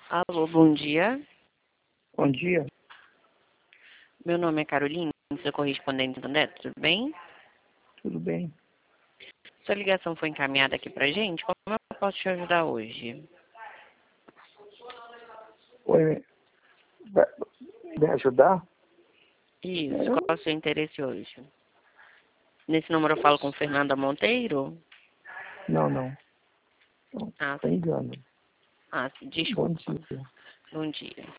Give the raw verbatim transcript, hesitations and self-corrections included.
Alô, bom dia. Bom dia. Meu nome é Carolina, sou correspondente do Neto, tudo bem? Tudo bem? Sua ligação foi encaminhada aqui pra gente, como eu posso te ajudar hoje? Oi, vai me ajudar? Isso, qual Eu? é o seu interesse hoje? Nesse número eu falo com Fernanda Monteiro? Não, não. Não, Ah, tá engano. ah, Bom desculpa. dia. Bom dia.